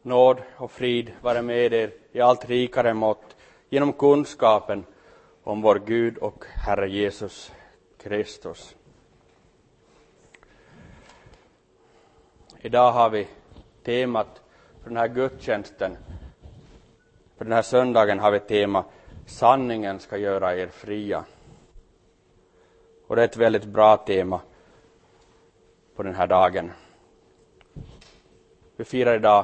Nåd och frid vare med er i allt rikare mått genom kunskapen om vår Gud och Herre Jesus Kristus. Idag har vi temat för den här gudstjänsten. För den här söndagen har vi tema sanningen ska göra er fria. Och det är ett väldigt bra tema på den här dagen. Vi firar idag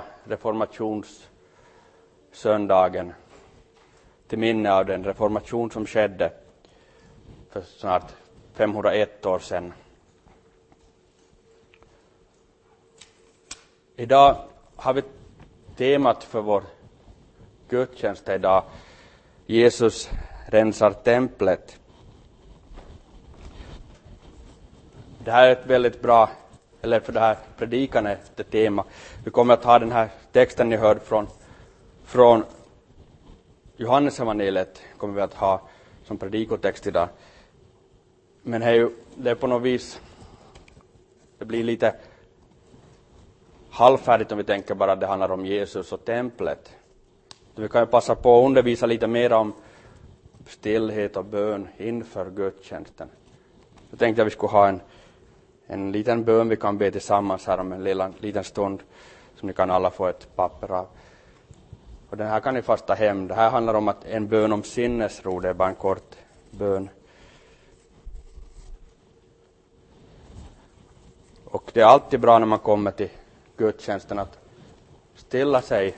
reformationssöndagen till minne av den reformation som skedde för snart 501 år sedan. Idag har vi temat för vår gudstjänst idag. Jesus rensar templet. Det här är ett väldigt bra, eller för det här predikan är ett tema. Vi kommer att ha den här texten ni hörde från Johannes evangeliet kommer vi att ha som predikotext idag. Men det är på något vis, det blir lite halvfärdigt om vi tänker bara att det handlar om Jesus och templet. Så vi kan ju passa på att undervisa lite mer om stillhet och bön inför gudstjänsten. Så tänkte jag vi skulle ha en liten bön vi kan be tillsammans här om en liten stund som ni kan alla få ett papper av. Och den här kan ni fast ta hem. Det här handlar om att en bön om sinnesro, det är bara en kort bön. Och det är alltid bra när man kommer till gudstjänsten att stilla sig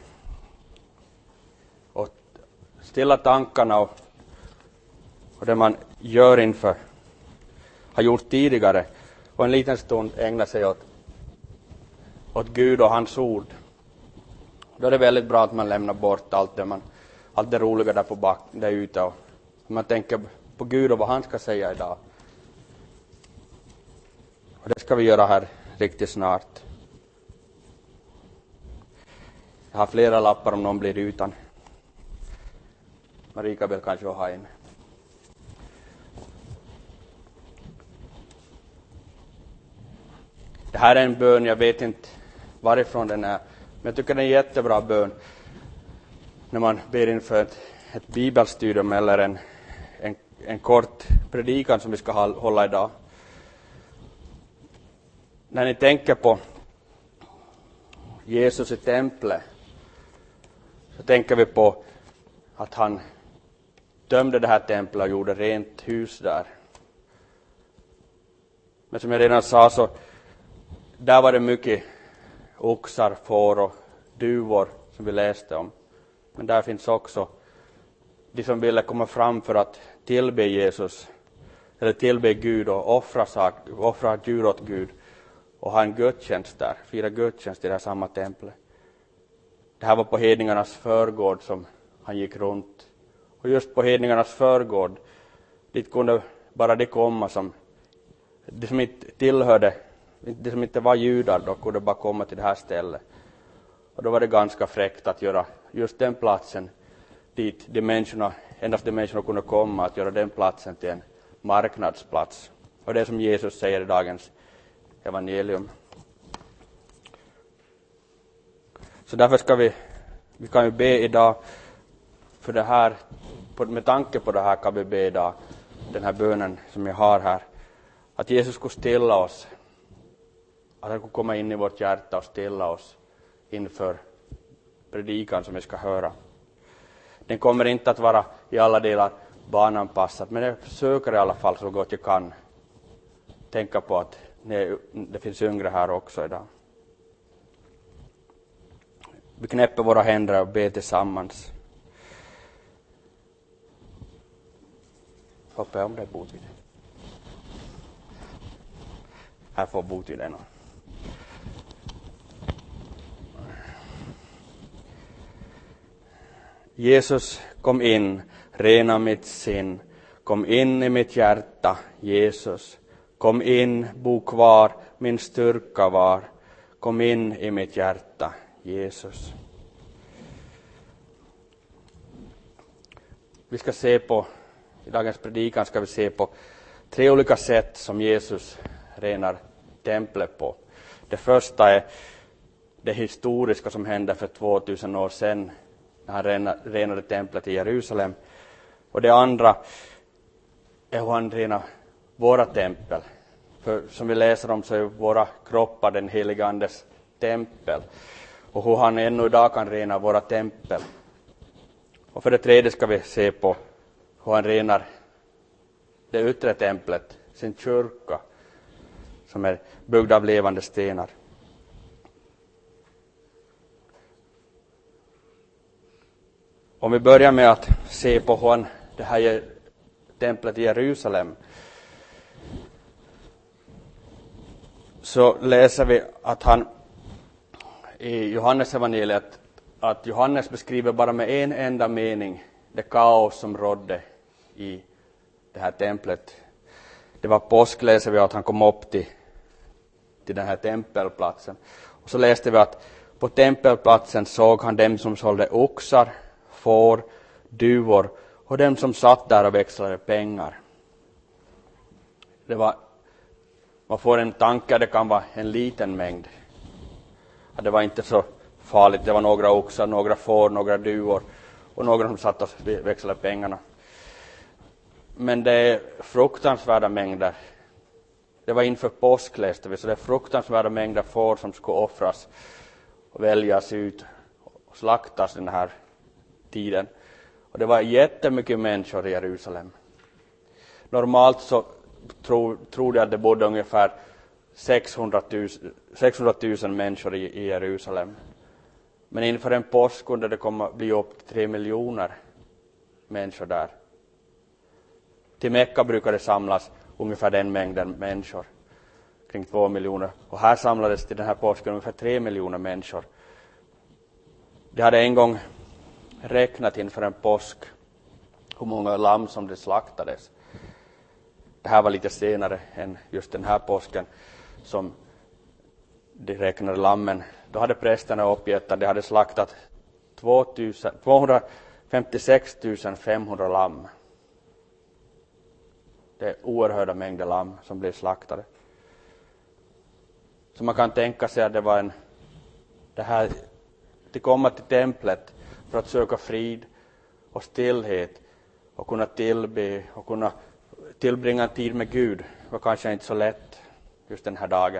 och stilla tankarna och det man gör inför, har gjort tidigare, och en liten stund ägna sig åt Gud och hans ord. Då är det väldigt bra att man lämnar bort allt det roliga där ute och man tänker på Gud och vad han ska säga idag. Och det ska vi göra här riktigt snart. Jag har flera lappar om någon blir utan. Marika vill kanske ha en. Det här är en bön, jag vet inte varifrån den är. Men jag tycker det är en jättebra bön när man ber inför ett bibelstudium eller en kort predikan som vi ska hålla idag. När ni tänker på Jesus i templet så tänker vi på att han tömde det här templet och gjorde rent hus där. Men som jag redan sa så där var det mycket oxar, får och duvor som vi läste om. Men där finns också de som ville komma fram för att tillbe Jesus eller tillbe Gud och offra djur åt Gud och ha en gudstjänst där, fira gudstjänst i det här samma templet. Det här var på hedningarnas förgård som han gick runt. Och just på hedningarnas förgård dit kunde bara de komma som de som inte tillhörde, de som inte var judar, då kunde bara komma till det här stället. Och då var det ganska fräckt att göra just den platsen dit endast de människorna kunde komma, att göra den platsen till en marknadsplats. Och det är som Jesus säger i dagens evangelium. Så därför ska vi kan ju be idag för det här, med tanke på det här kan vi be idag, den här bönen som jag har här, att Jesus skulle stilla oss, att han skulle komma in i vårt hjärta och stilla oss inför predikan som vi ska höra. Den kommer inte att vara i alla delar barnanpassad, men jag försöker i alla fall så gott jag kan tänka på att det finns yngre här också idag. Vi knäpper våra händer och ber tillsammans. Hoppas om det är Botvid. Här får Botvid en. Jesus, kom in, rena mitt sin. Kom in i mitt hjärta, Jesus. Kom in, bo kvar, min styrka var. Kom in i mitt hjärta, Jesus. Vi ska se på, i dagens predikan ska vi se på 3 olika sätt som Jesus renar templet på. Det första är det historiska som hände för 2000 år sedan när han renade templet i Jerusalem. Och det andra är hur han renar våra tempel. För som vi läser om så är våra kroppar den heliga andes tempel. Och hur han ännu idag kan rena våra tempel. Och för det tredje ska vi se på hur han renar det yttre templet, sin kyrka, som är byggd av levande stenar. Om vi börjar med att se på det här templet i Jerusalem, så läser vi att han i Johannes evangeliet, att Johannes beskriver bara med en enda mening det kaos som rådde i det här templet. Det var påsk, läser vi att han kom upp till den här tempelplatsen. Och så läste vi att på tempelplatsen såg han dem som sålde oxar, får, duvor och dem som satt där och växlade pengar. Man får en tanke, det kan vara en liten mängd. Det var inte så farligt, det var några oxar, några får, några duvor och några som satt och växlade pengarna. Men det är fruktansvärda mängder. Det var inför påsk, läste vi, så det är fruktansvärda mängder får som skulle offras och väljas ut och slaktas den här tiden. Och det var jättemycket människor i Jerusalem. Normalt så tror jag att det bodde ungefär 600 000 människor i Jerusalem. Men inför en påsk kunde det komma bli upp till 3 miljoner människor där. Till Mekka brukar det samlas ungefär den mängden människor, kring 2 miljoner. Och här samlades till den här påsken ungefär 3 miljoner människor. Det hade en gång räknat inför en påsk hur många lamm som det slaktades. Det här var lite senare än just den här påsken som de räknade lammen. Då hade prästerna uppgett att de hade slaktat 256 500 lamm. Det är oerhörda mängder lamm som blev slaktade. Så man kan tänka sig att det var att komma till templet för att söka frid och stillhet och kunna tillbe och kunna tillbringa en tid med Gud var kanske inte så lätt just den här dagen.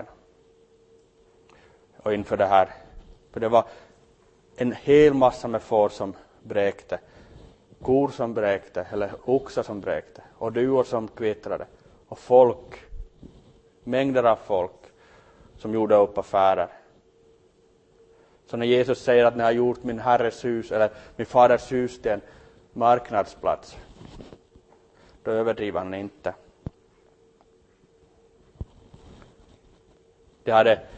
Och inför det här, för det var en hel massa med får som bräkte, kor som bräkte eller oxar som bräkte och duvor som kvittrade och folk, mängder av folk som gjorde upp affärer. Så när Jesus säger att ni har gjort min herres hus eller min faders hus till en marknadsplats, då överdriver han inte. Det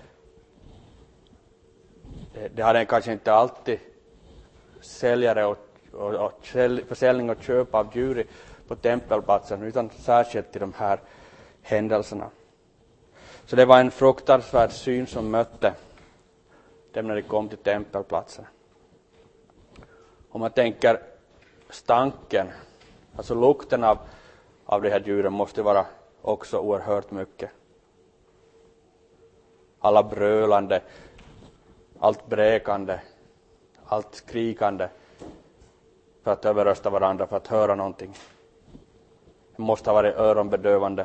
hade kanske inte alltid säljare och försäljning och köp av djur på tempelplatsen, utan särskilt i de här händelserna. Så det var en fruktansvärd syn som mötte dem när de kom till tempelplatsen. Om man tänker stanken, alltså lukten av de här djuren måste vara också oerhört mycket. Alla brölande, allt bräkande, allt skrikande för att överrösta varandra, för att höra någonting. Det måste ha varit öronbedövande.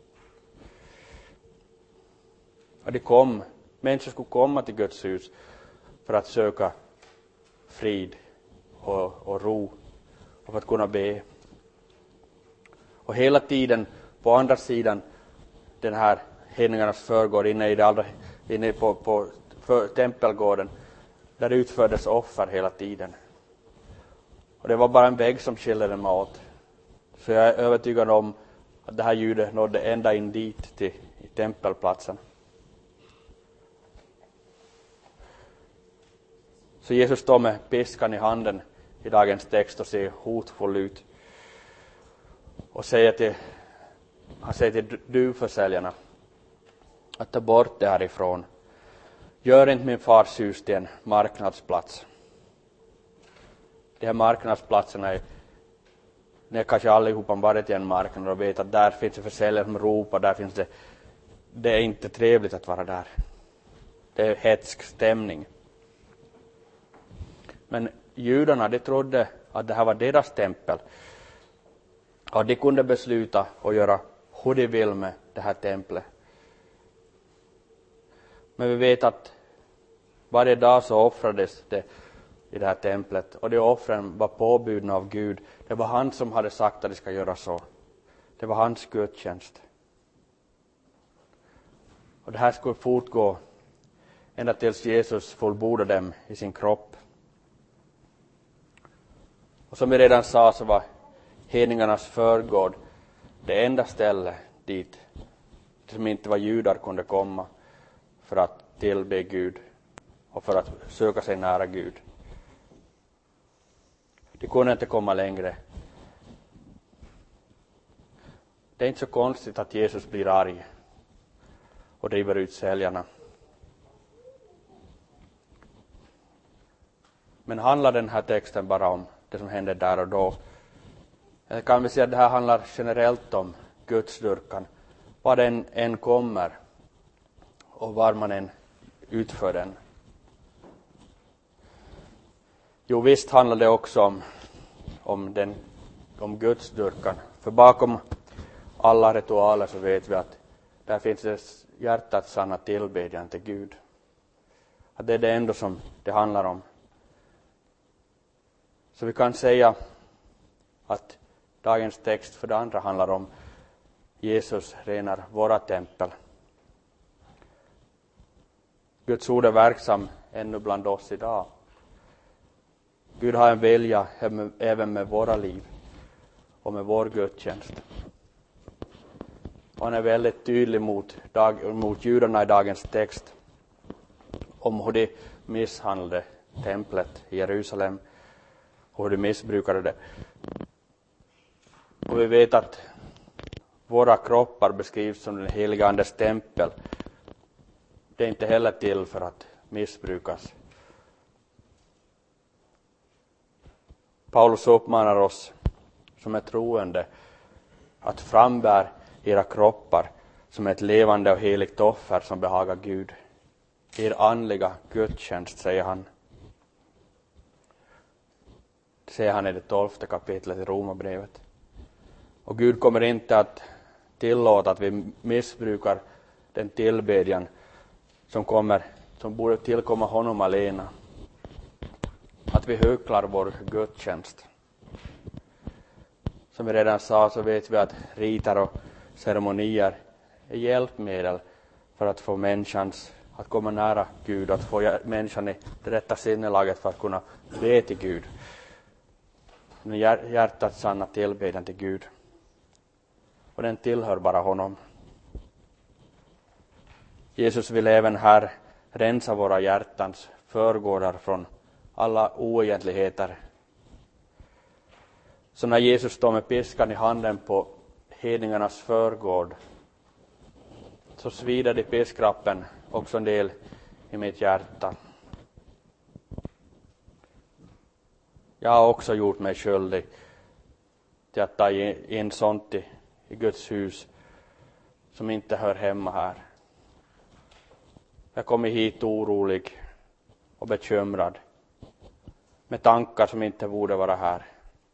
Och människor skulle komma till Guds hus för att söka frid och ro och för att kunna be. Och hela tiden på andra sidan den här hedningarnas förgård inne på tempelgården, där utfördes offer hela tiden. Och det var bara en vägg som skilde dem åt. Så jag är övertygad om att det här ljudet nådde ända in dit till tempelplatsen. Så Jesus står med piskan i handen i dagens text och ser hotfull ut. Och han säger till duvförsäljarna att ta bort det härifrån. Gör inte min fars hus till en marknadsplats. De här marknadsplatserna är kanske allihopa varit i en marknad och vet att där finns det försäljare som ropar, där finns det är inte trevligt att vara där. det är hetsk stämning. Men judarna, de trodde att det här var deras tempel. Och de kunde besluta att göra hur de vill med det här templet. Men vi vet att varje dag så offrades det i det här templet. Och de offren var påbjudna av Gud. Det var han som hade sagt att de ska göra så. Det var hans gudstjänst. Och det här skulle fortgå ända tills Jesus fullbordade dem i sin kropp. Och som vi redan sa så var hedningarnas förgård det enda ställe dit som inte var judar kunde komma för att tillbe Gud och för att söka sig nära Gud. De kunde inte komma längre. Det är inte så konstigt att Jesus blir arg och driver ut säljarna. Men handlar den här texten bara om det som hände där och då? Eller kan vi säga att det här handlar generellt om gudsdyrkan? Var den än kommer och var man än utför den. Jo, visst handlar det också om gudsdyrkan. För bakom alla ritualer så vet vi att där finns det hjärtats sanna tillbedjan till Gud. Att det är det enda som det handlar om. Så vi kan säga att dagens text för det andra handlar om Jesus renar våra tempel. Guds ord är verksam ännu bland oss idag. Gud har en vilja även med våra liv och med vår gudstjänst. Och han är väldigt tydlig mot judarna i dagens text om hur de misshandlade templet i Jerusalem och hur de missbrukade det. Och vi vet att våra kroppar beskrivs som den heliga andes tempel. Det är inte heller till för att missbrukas. Paulus uppmanar oss som är troende att frambär era kroppar som ett levande och heligt offer som behagar Gud. Er andliga gudstjänst, säger han. Det säger han i det 12:e kapitlet i Romarbrevet. Och Gud kommer inte att tillåta att vi missbrukar den tillbedjan som borde tillkomma honom alena. Att vi höglar vår gudstjänst. Som vi redan sa så vet vi att riter och ceremonier är hjälpmedel för att få människan att komma nära Gud. Att få människan i det rätta sinnelaget för att kunna be till Gud. Hjärtats sanna tillbedjan till Gud. Och den tillhör bara honom. Jesus vill även här rensa våra hjärtans förgårdar från alla oegentligheter. Så när Jesus står med piskan i handen på hedningarnas förgård så svider det piskrappen också en del i mitt hjärta. Jag har också gjort mig skyldig till att ta in sånt i Guds hus som inte hör hemma här. Jag kommer hit orolig och bekymrad med tankar som inte borde vara här.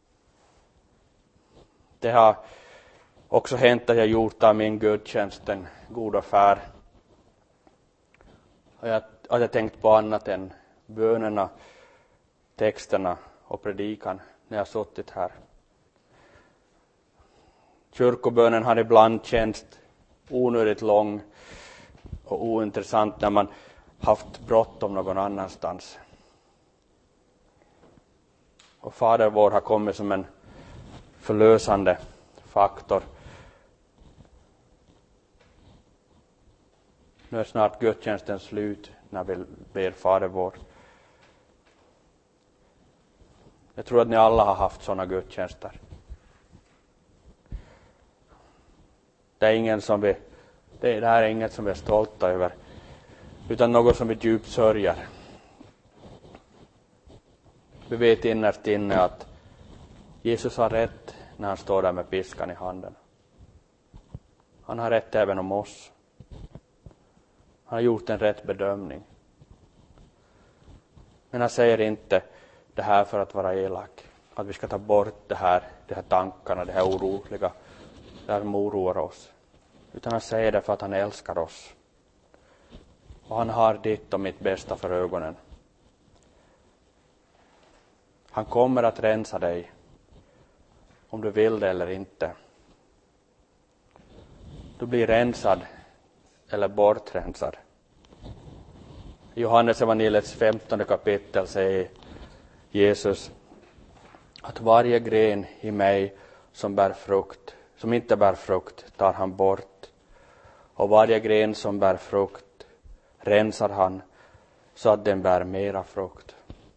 Det har också hänt att jag gjort av min gudstjänst en god affär. Och att jag tänkt på annat än bönerna, texterna och predikan när jag suttit här. Kyrkobönen har ibland känts onödigt lång och ointressant när man haft bråttom någon annanstans. Och Fader vår har kommit som en förlösande faktor. Nu är snart gudstjänsten slut när vi ber Fader vår. Jag tror att ni alla har haft sådana gudstjänster. Det här är inget som vi är stolta över, utan något som vi djupt sörjer. Vi vet innerst inne att Jesus har rätt när han står där med piskan i handen. Han har rätt även om oss. Han har gjort en rätt bedömning. Men han säger inte det här för att vara elak. Att vi ska ta bort de här tankarna, det här oroliga, det här som oroar oss. Utan han säger det för att han älskar oss. Och han har ditt och mitt bästa för ögonen. Han kommer att rensa dig. Om du vill det eller inte. Du blir rensad eller bortrensad. I Johannes evangeliets 15 kapitel säger Jesus att varje gren i mig som inte bär frukt tar han bort. Och varje gren som bär frukt rensar han så att den bär mera frukt.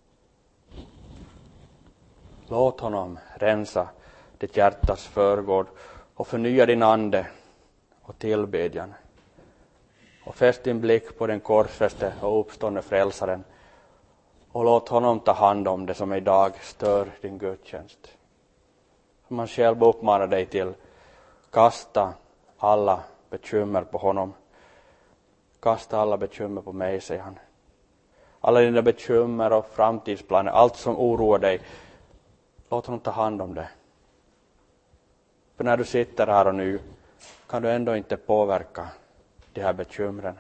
Låt honom rensa ditt hjärtas förgård och förnya din ande och tillbedjan. Och fäst din blick på den korsfäste och uppstående frälsaren och låt honom ta hand om det som idag stör din gudstjänst. Som han själv uppmanar dig till, kasta alla bekymmer på honom. Kasta alla bekymmer på mig, säger han. Alla dina bekymmer och framtidsplaner, allt som oroar dig, låt honom ta hand om det. För när du sitter här och nu kan du ändå inte påverka de här bekymren.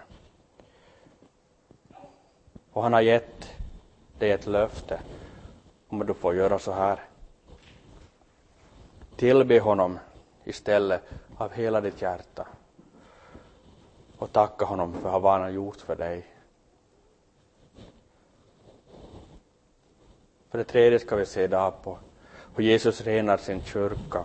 Och han har gett dig ett löfte om att du får göra så här. Tillbe honom istället av hela ditt hjärta. Och tacka honom för vad han har gjort för dig. För det tredje ska vi se där på hur Jesus renar sin kyrka.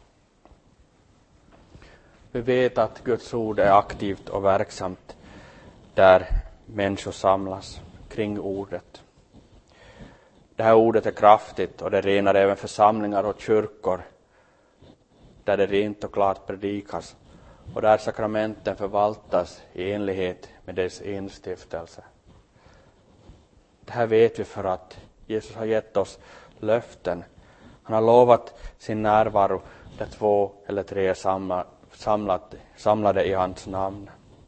Vi vet att Guds ord är aktivt och verksamt där människor samlas kring ordet. Det här ordet är kraftigt och det renar även församlingar och kyrkor där det rent och klart predikas och där sakramenten förvaltas i enlighet med dess instiftelse. Det här vet vi för att Jesus har gett oss löften. Han har lovat sin närvaro där 2 eller 3 är samlade i hans namn.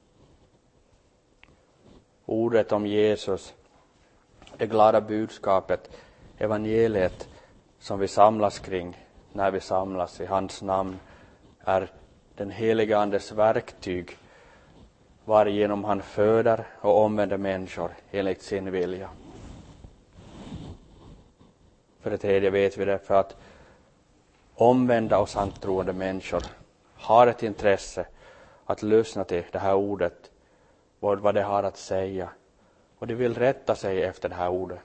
Ordet om Jesus, det glada budskapet, evangeliet som vi samlas kring när vi samlas i hans namn, är den heliga andes verktyg varigenom han föder och omvänder människor enligt sin vilja. För det tredje vet vi det för att omvända och sanntroende människor har ett intresse att lyssna till det här ordet, vad det har att säga, och de vill rätta sig efter det här ordet.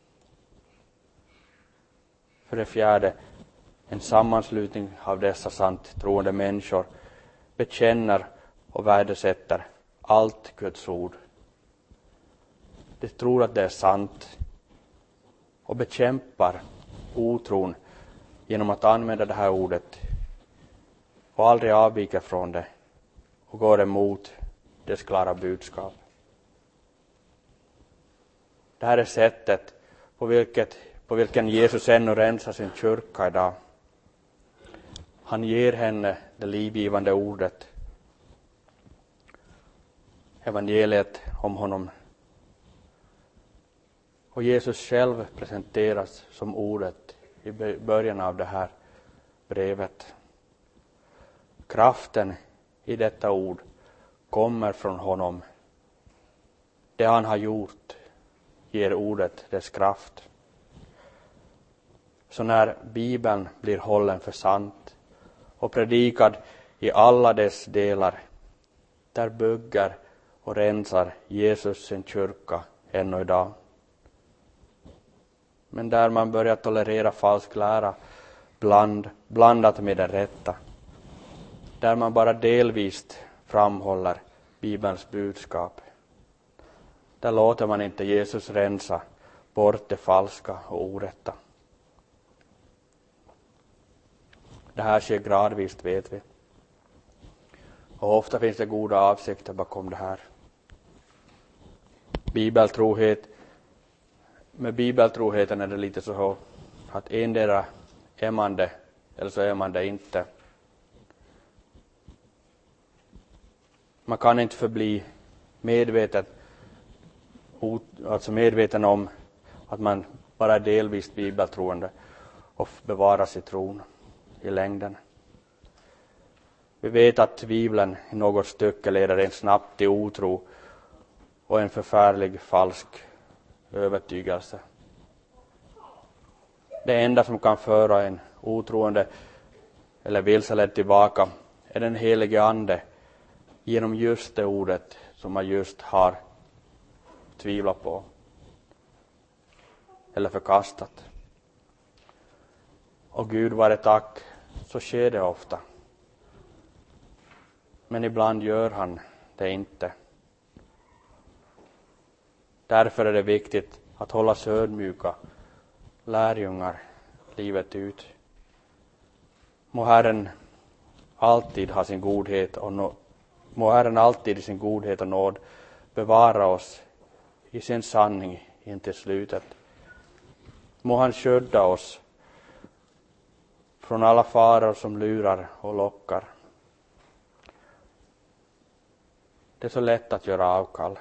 För det fjärde, en sammanslutning av dessa sant troende människor bekänner och värdesätter allt Guds ord. De tror att det är sant och bekämpar otron genom att använda det här ordet och aldrig avvika från det och går emot dess klara budskap. Det här är sättet på vilken Jesus ännu rensar sin kyrka idag. Han ger henne det livgivande ordet, evangeliet om honom. Och Jesus själv presenteras som ordet i början av det här brevet. Kraften i detta ord kommer från honom. Det han har gjort ger ordet dess kraft. Så när Bibeln blir hållen för sant och predikad i alla dess delar, där bygger och rensar Jesus sin kyrka ännu idag. Men där man börjar tolerera falsk lära blandat med den rätta, där man bara delvis framhåller Bibelns budskap, där låter man inte Jesus rensa bort det falska och orätta. Det här sker gradvis, vet vi. Och ofta finns det goda avsikter bakom det här. Med bibeltroheten är det lite så att endera är man det eller så är man det inte. Man kan inte förbli medveten om att man bara är delvis bibeltroende och bevaras i tron i längden. Vi vet att tvivlen i något stycke leder en snabbt till otro och en förfärlig falsk övertygelse. Det enda som kan föra en otroende eller vilseledd tillbaka är den helige ande genom just det ordet som man just har tvivlat på eller förkastat. Och Gud vare tack, så sker det ofta. Men ibland gör han det inte. Därför är det viktigt att hålla sig ödmjuka lärjungar livet ut. Må Herren alltid ha sin godhet och må Herren alltid i sin godhet och nåd bevara oss i sin sanning intill slutet. Må han skydda oss från alla faror som lurar och lockar. Det är så lätt att göra avkall.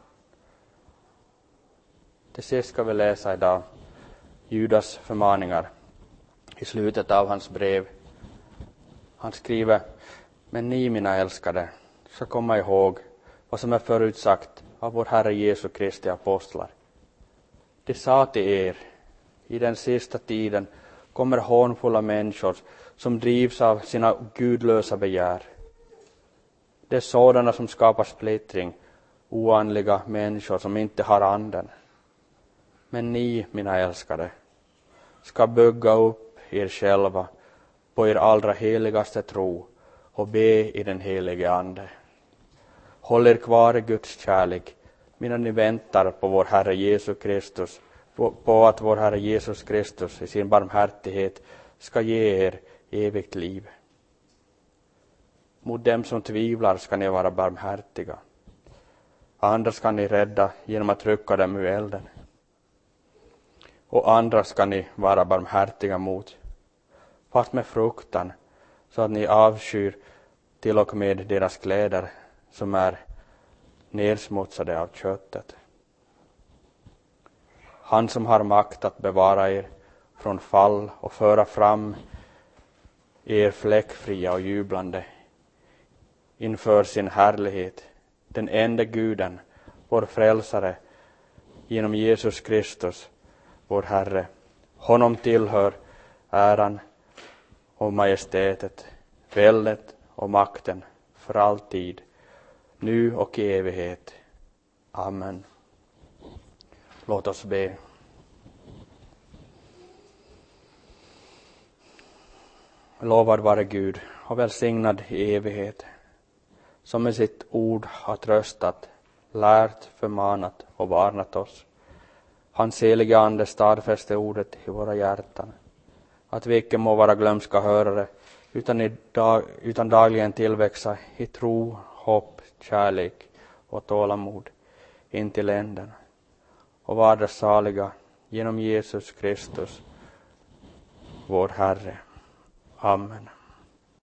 Till sist ska vi läsa idag Judas förmaningar i slutet av hans brev. Han skriver: men ni, mina älskade, ska komma ihåg vad som är förutsagt av vår Herre Jesu Kristi apostlar. De sa till er: i den sista tiden kommer hånfulla människor som drivs av sina gudlösa begär. Det är sådana som skapar splittring, oandliga människor som inte har anden. Men ni, mina älskade, ska bygga upp er själva på er allra heligaste tro och be i den helige ande. Håll er kvar i Guds kärlek medan ni väntar på vår Herre Jesus Kristus, på att vår Herre Jesus Kristus i sin barmhärtighet ska ge er evigt liv. Mot dem som tvivlar ska ni vara barmhärtiga. Andra ska ni rädda genom att trycka dem ur elden. Och andra ska ni vara barmhärtiga mot, fast med fruktan, så att ni avskyr till och med deras kläder som är nedsmutsade av köttet. Han som har makt att bevara er från fall och föra fram er fläckfria och jublande inför sin härlighet, den enda Guden, vår frälsare, genom Jesus Kristus, vår Herre. Honom tillhör äran och majestätet, väldet och makten för alltid, nu och i evighet. Amen. Låt oss be. Lovad vare Gud och välsignad i evighet, som med sitt ord har tröstat, lärt, förmanat och varnat oss. Hans heliga ande stadfäste ordet i våra hjärtan, att vi icke må vara glömska hörare, utan dagligen tillväxa i tro, hopp, kärlek och tålamod intill änden, och vara saliga genom Jesus Kristus, vår Herre. Amen.